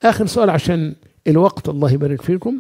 آخر سؤال عشان الوقت، الله يبارك فيكم.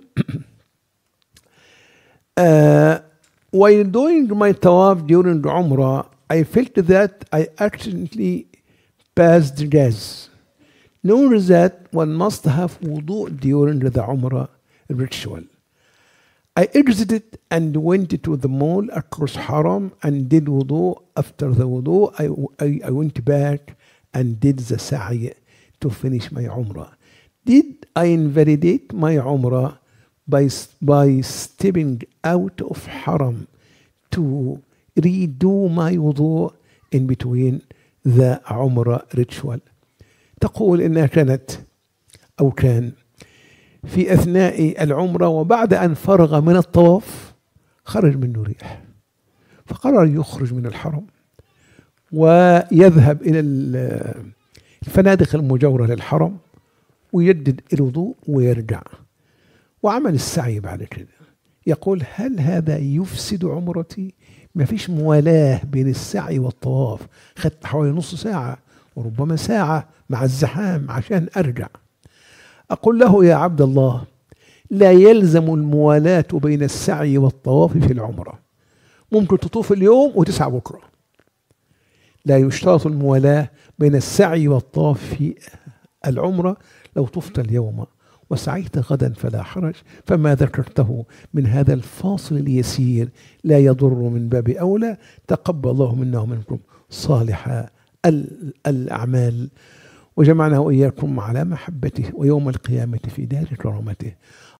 While doing my tawaf during the Umrah, I felt that I accidentally passed gas. Knowing that one must have wudu during the Umrah ritual. I exited and went to the mall across Haram and did wudu. After the wudu, I went back and did the sa'i to finish my Umrah. Did I invalidate my Umrah by stepping out of Haram to redo my wudu in between the Umrah ritual؟ تقول إنها كانت أو كان في أثناء العمرة وبعد أن فرغ من الطواف خرج منه ريح، فقرر يخرج من الحرم ويذهب إلى الفنادق المجاورة للحرم ويجدد الوضوء ويرجع، وعمل السعي بعد كده. يقول هل هذا يفسد عمرتي؟ ما فيش موالاة بين السعي والطواف، خدت حوالي نص ساعة وربما ساعة مع الزحام عشان أرجع. أقول له يا عبد الله، لا يلزم الموالاة بين السعي والطواف في العمرة، ممكن تطوف اليوم وتسعى بكرة، لا يشترط الموالاة بين السعي والطواف في العمرة. لو طفت اليوم وسعيت غدا فلا حرج، فما ذكرته من هذا الفاصل اليسير لا يضر من باب أولى. تقبل الله منا ومنكم صالح الأعمال، وجمعنا وإياكم على محبته ويوم القيامة في دار كرامته.